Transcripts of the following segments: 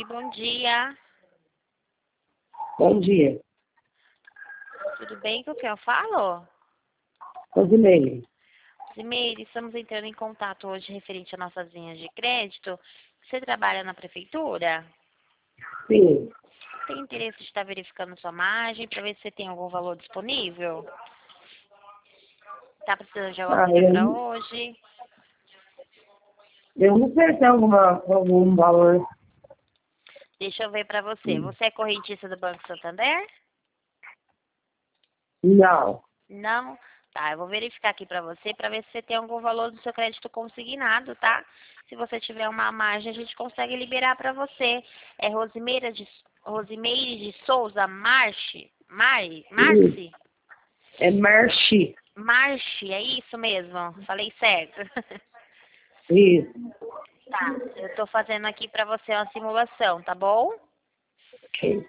Oi, bom dia. Bom dia. Tudo bem com o que eu falo? Rosimeire. Zimeire, estamos entrando em contato hoje referente às nossas linhas de crédito. Você trabalha na prefeitura? Sim. Tem interesse de estar verificando sua margem para ver se você tem algum valor disponível? Está precisando de alguma coisa para hoje? Eu não sei se é algum valor. Deixa eu ver para você. Você é correntista do Banco Santander? Não. Não? Tá, eu vou verificar aqui para você ver se você tem algum valor do seu crédito consignado, tá? Se você tiver uma margem, a gente consegue liberar para você. É Rosimeire de Souza Marci? É Marchi. Marchi, é isso mesmo? Falei certo. Isso. Tá, eu tô fazendo aqui para você uma simulação, tá bom? Ok.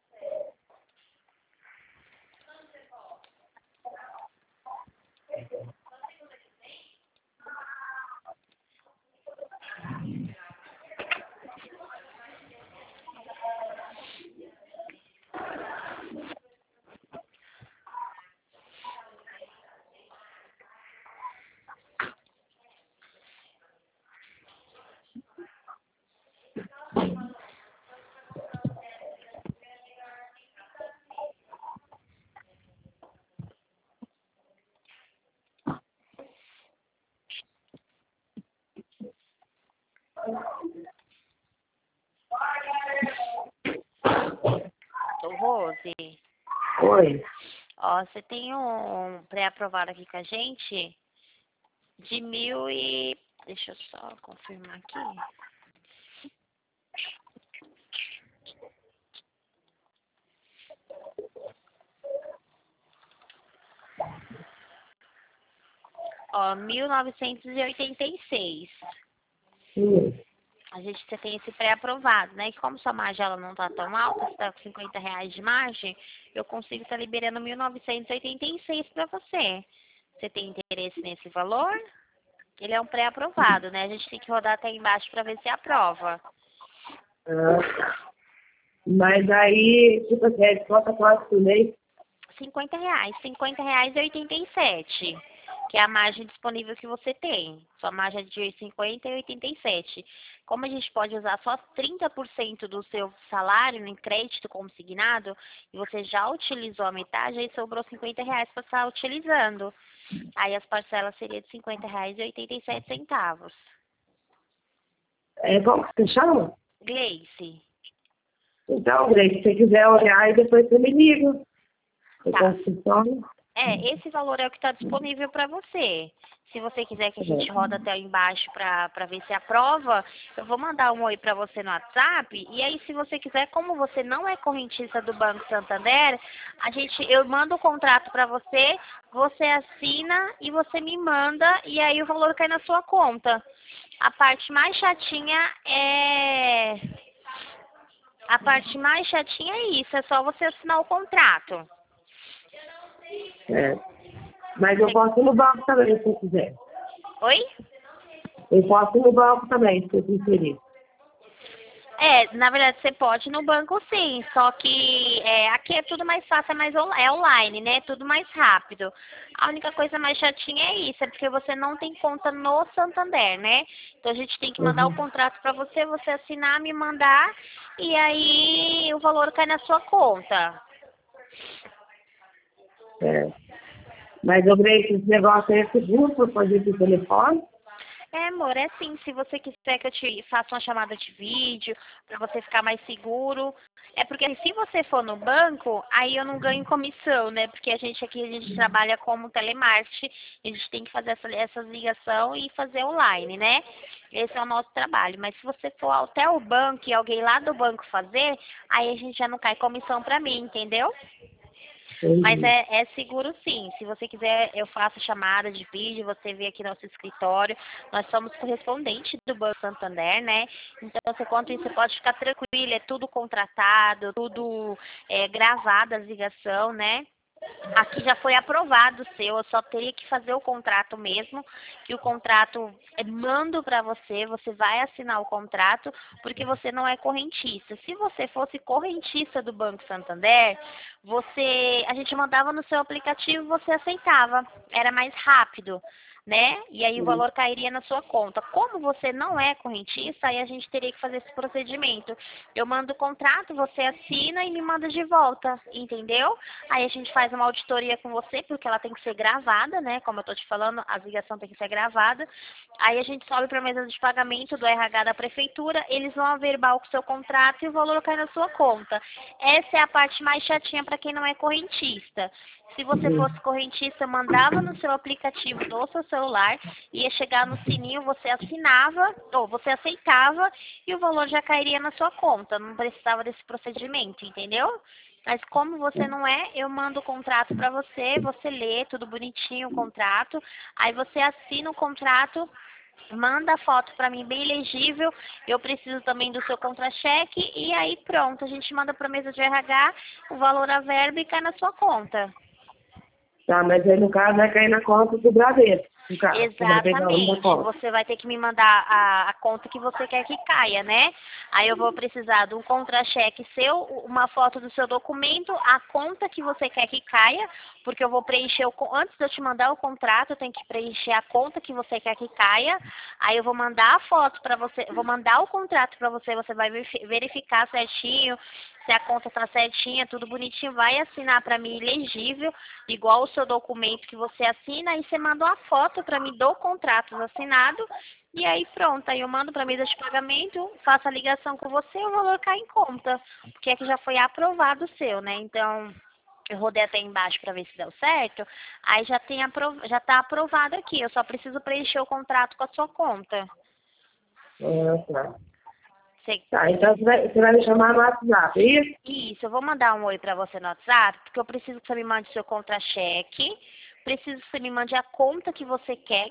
Ô, Rose, Oi. ó, você tem um pré-aprovado aqui com a gente de 1.000 e... Deixa eu só confirmar aqui. Ó, 1.986. Sim. A gente você tem esse pré-aprovado, né? Que como sua margem ela não tá tão alta, você tá com R$ 50 de margem, eu consigo estar liberando 1.986 para você. Você tem interesse nesse valor? Ele é um pré-aprovado, né? A gente tem que rodar até embaixo para ver se aprova. Mas aí, tipo assim, a conta quase por mês. R$ 50,87, que é a margem disponível que você tem. Sua margem é de 50 e 87. Como a gente pode usar só 30% do seu salário em crédito consignado, e você já utilizou a metade, aí sobrou R$ 50 para estar utilizando. Aí as parcelas seriam de R$ 50,87. Como que você chama? Gleice. Então, Grace, se você quiser olhar e depois você me liga. Eu Tá. consulto. Esse valor é o que está disponível para você. Se você quiser que a gente roda até embaixo para ver se aprova, eu vou mandar um oi para você no WhatsApp. E aí, se você quiser, como você não é correntista do Banco Santander, eu mando o contrato para você, você assina e você me manda, e aí o valor cai na sua conta. A parte mais chatinha é. A parte mais chatinha é isso, é só você assinar o contrato. Mas eu posso ir no banco também, se eu quiser. Oi? Eu posso ir no banco também, se eu preferir. Na verdade você pode ir no banco sim, só que aqui é tudo mais fácil, é online, né? Tudo mais rápido. A única coisa mais chatinha é isso, é porque você não tem conta no Santander, né? Então a gente tem que mandar o contrato para você, você assinar, me mandar, e aí o valor cai na sua conta. Mas eu creio que esse negócio aí é seguro para fazer por telefone. Amor, é sim, se você quiser que eu te faça uma chamada de vídeo, para você ficar mais seguro. É porque se você for no banco, aí eu não ganho comissão, né? Porque a gente trabalha como telemarketing, a gente tem que fazer essa ligação e fazer online, né? Esse é o nosso trabalho. Mas se você for até o banco e alguém lá do banco fazer, aí a gente já não cai comissão para mim, entendeu? Mas é seguro sim. Se você quiser, eu faço chamada de vídeo, você vê aqui nosso escritório. Nós somos correspondentes do Banco Santander, né? Então, quanto isso, você pode ficar tranquilo, é tudo contratado, tudo gravado, a ligação, né? Aqui já foi aprovado o seu, eu só teria que fazer o contrato mesmo, que o contrato mando para você, você vai assinar o contrato, porque você não é correntista. Se você fosse correntista do Banco Santander, a gente mandava no seu aplicativo, você aceitava, era mais rápido, né? E aí o Sim. valor cairia na sua conta. Como você não é correntista, aí a gente teria que fazer esse procedimento. Eu mando o contrato, você assina e me manda de volta, entendeu? Aí a gente faz uma auditoria com você, porque ela tem que ser gravada, né? Como eu tô te falando, a ligação tem que ser gravada. Aí a gente sobe para a mesa de pagamento do RH da prefeitura, eles vão averbar o seu contrato e o valor cai na sua conta. Essa é a parte mais chatinha para quem não é correntista. Se você fosse correntista, mandava no seu aplicativo do seu celular, ia chegar no sininho, você assinava, ou você aceitava, e o valor já cairia na sua conta. Não precisava desse procedimento, entendeu? Mas como você não é, eu mando o contrato para você, você lê tudo bonitinho o contrato, aí você assina o contrato, manda a foto para mim bem legível, eu preciso também do seu contra-cheque, e aí pronto, a gente manda para a mesa de RH, o valor a verba e cai na sua conta. Tá, mas aí no caso vai cair na conta do Bradesco, no caso. Você vai pegar uma Exatamente. conta. Você vai ter que me mandar a conta que você quer que caia, né? Aí eu vou precisar de um contra-cheque seu, uma foto do seu documento, a conta que você quer que caia, porque eu vou preencher, antes de eu te mandar o contrato, eu tenho que preencher a conta que você quer que caia. Aí eu vou mandar a foto para você, vou mandar o contrato para você, você vai verificar certinho, se a conta tá certinha, tudo bonitinho, vai assinar para mim legível, igual o seu documento que você assina, aí você manda uma foto para mim do contrato assinado, e aí pronto, aí eu mando para a mesa de pagamento, faço a ligação com você, o valor cai em conta, porque é que já foi aprovado o seu, né? Então, eu rodei até embaixo para ver se deu certo, aí já tá aprovado aqui, eu só preciso preencher o contrato com a sua conta. Ah, tá. Você Tá, então você vai me chamar no WhatsApp, é isso? Isso, eu vou mandar um oi pra você no WhatsApp, porque eu preciso que você me mande seu contra-cheque, preciso que você me mande a conta que você quer,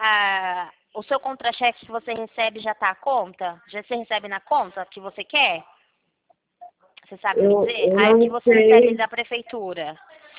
o seu contra-cheque que você recebe já tá a conta? Já você recebe na conta que você quer? Você sabe me dizer? Eu Ah, é o que não você recebe sei. da prefeitura,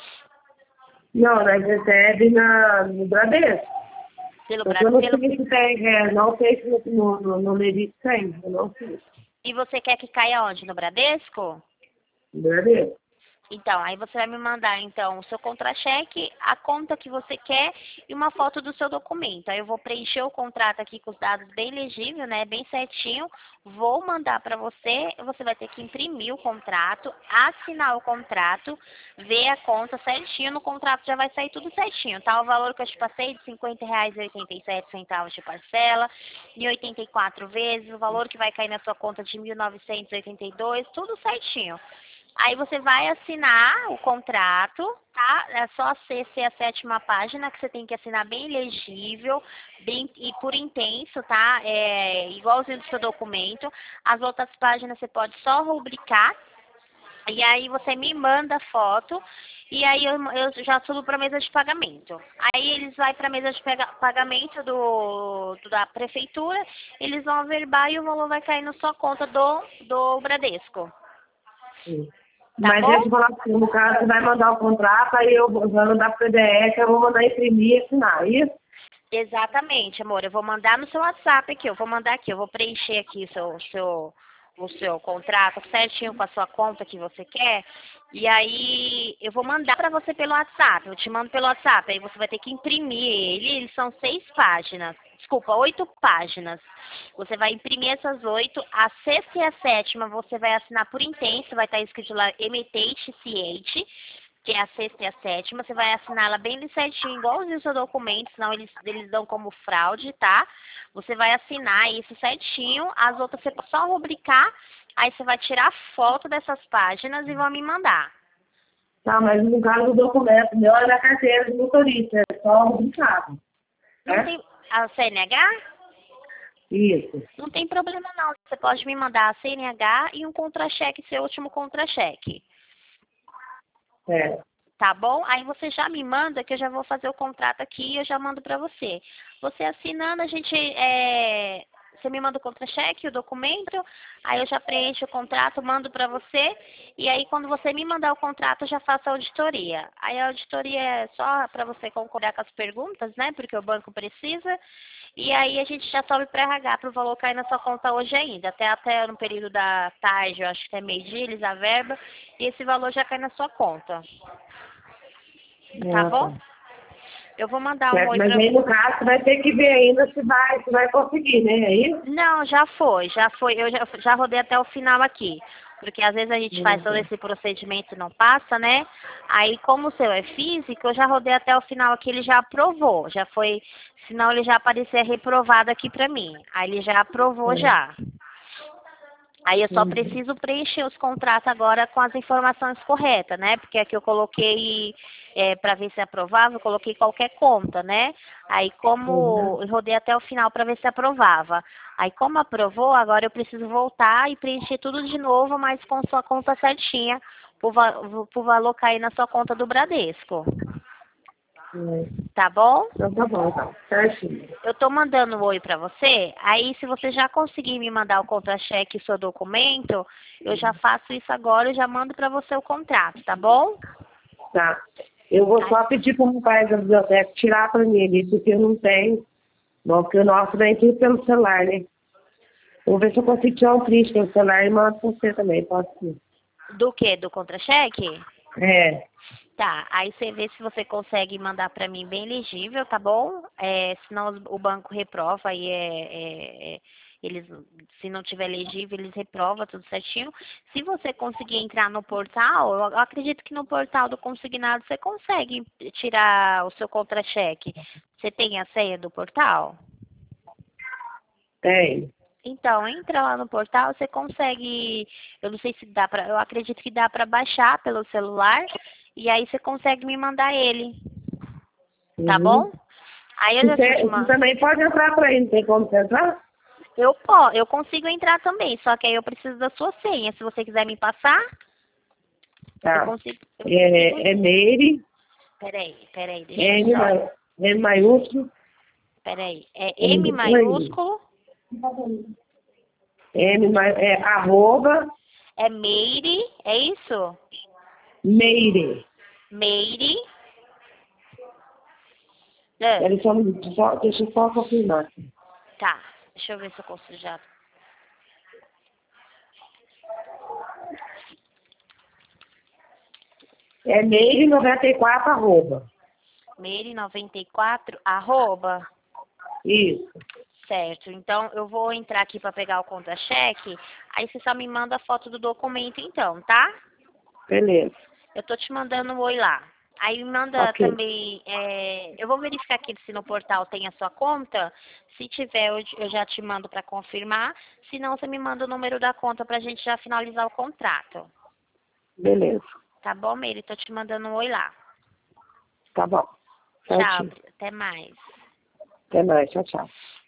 Não, nós recebe no Bradesco. pelo Porque eu Brasil, não sei se tem, não sei se no Lerite tem, eu não sei. e você quer que caia onde? No Bradesco? No Bradesco. Então, aí você vai me mandar, então, o seu contra-cheque, a conta que você quer e uma foto do seu documento. Aí eu vou preencher o contrato aqui com os dados bem legível, né, bem certinho. Vou mandar para você vai ter que imprimir o contrato, assinar o contrato, ver a conta certinho. No contrato já vai sair tudo certinho, tá? O valor que eu te passei de R$ 50,87 de parcela, em 84 vezes, o valor que vai cair na sua conta de 1.982, tudo certinho. Aí você vai assinar o contrato, tá? É só a sexta e a sétima página que você tem que assinar bem legível, bem e por intenso, tá? É igualzinho do seu documento. As outras páginas você pode só rubricar. E aí você me manda foto e aí eu já subo para a mesa de pagamento. Aí eles vão para a mesa de pagamento da prefeitura, eles vão averbar e o valor vai cair na sua conta do Bradesco. Sim. Tá Mas bom? deixa eu falar assim, no caso, você vai mandar o contrato, aí eu vou mandar pro PDF, eu vou mandar imprimir e assinar, isso? Exatamente, amor. Eu vou mandar no seu WhatsApp aqui. Eu vou mandar aqui. Eu vou preencher aqui o seu contrato certinho com a sua conta que você quer. E aí eu vou mandar para você pelo WhatsApp. Eu te mando pelo WhatsApp. Aí você vai ter que imprimir ele. Eles são 6 páginas. Desculpa, 8 páginas. Você vai imprimir essas 8. A sexta e a sétima você vai assinar por intenso. Vai estar escrito lá emitente ciente, que é a sexta e a sétima, você vai assinar ela bem certinho, igualzinho o seu documento, senão eles dão como fraude, tá? Você vai assinar isso certinho, as outras você pode só rubricar, aí você vai tirar foto dessas páginas e vão me mandar. Tá, mas no caso do documento meu é da carteira de motorista, é só rubricado, Não né? tem a CNH? Isso. Não tem problema não, você pode me mandar a CNH e um contra-cheque, seu último contra-cheque. É. Tá bom? Aí você já me manda que eu já vou fazer o contrato aqui e eu já mando pra você. Você assinando, você me manda o contra-cheque, o documento, aí eu já preencho o contrato, mando para você, e aí quando você me mandar o contrato, eu já faço a auditoria. Aí a auditoria é só para você concordar com as perguntas, né? Porque o banco precisa. E aí a gente já sobe para RH para o valor cair na sua conta hoje ainda. Até no período da tarde, eu acho que até meio-dia, eles verba e esse valor já cai na sua conta. Tá Ah, bom? tá. Eu vou mandar um Certo, oi mas para aí no você. caso você vai ter que ver ainda se vai conseguir, né? Aí? Não, já foi. Eu já rodei até o final aqui. Porque às vezes a gente faz todo Tá. esse procedimento e não passa, né? Aí, como o seu é físico, eu já rodei até o final aqui, ele já aprovou. Já foi, senão ele já aparecia reprovado aqui pra mim. Aí ele já aprovou já. Aí eu só Uhum. preciso preencher os contratos agora com as informações corretas, né? Porque aqui eu coloquei, para ver se aprovava, eu coloquei qualquer conta, né? Aí como Uhum. eu rodei até o final para ver se aprovava. Aí como aprovou, agora eu preciso voltar e preencher tudo de novo, mas com sua conta certinha, pro valor cair na sua conta do Bradesco. É. Tá bom? Então tá bom, então. Certinho. Eu tô mandando um oi pra você, aí se você já conseguir me mandar o contra-cheque e o seu documento, eu já faço isso agora e já mando pra você o contrato, tá bom? Tá. Eu vou Ai, só pedir para o rapaz da biblioteca tirar para mim ali, porque eu não tenho. Bom, porque o nosso vem tudo pelo celular, né? Vou ver se eu consigo tirar um print pelo celular e mando para você também, pode ser. do que? Do contra-cheque? É. Tá, aí você vê se você consegue mandar pra mim bem legível, tá bom? Senão o banco reprova, aí eles, se não tiver legível, eles reprovam tudo certinho. Se você conseguir entrar no portal, eu acredito que no portal do consignado você consegue tirar o seu contra-cheque. Você tem a senha do portal? Tem. Então, entra lá no portal, você consegue, eu não sei se dá pra, eu acredito que dá pra baixar pelo celular, e aí você consegue me mandar ele, tá Uhum. bom? Aí eu já te Você mando. também pode entrar para aí, não tem como você entrar? Eu consigo entrar também, só que aí eu preciso da sua senha. Se você quiser me passar, Tá. eu consigo É sim. Meire, Peraí, deixa eu só. M maiúsculo, Peraí, é M Oi. maiúsculo, Arroba, é Meire, é isso? Meire. Meire, ah, Ele deixa eu só confirmar. tá, deixa eu ver se eu consigo já. É Meire 94 arroba. Meire94, arroba. Isso. Certo, então eu vou entrar aqui para pegar o contra-cheque, aí você só me manda a foto do documento então, tá? Beleza. Eu tô te mandando um oi lá. Aí manda Ok. também, eu vou verificar aqui se no portal tem a sua conta. Se tiver, eu já te mando para confirmar. Se não, você me manda o número da conta pra gente já finalizar o contrato. Beleza. Tá bom, Meire? Tô te mandando um oi lá. Tá bom. Tchau, Certinho. até mais. Até mais. Tchau, tchau.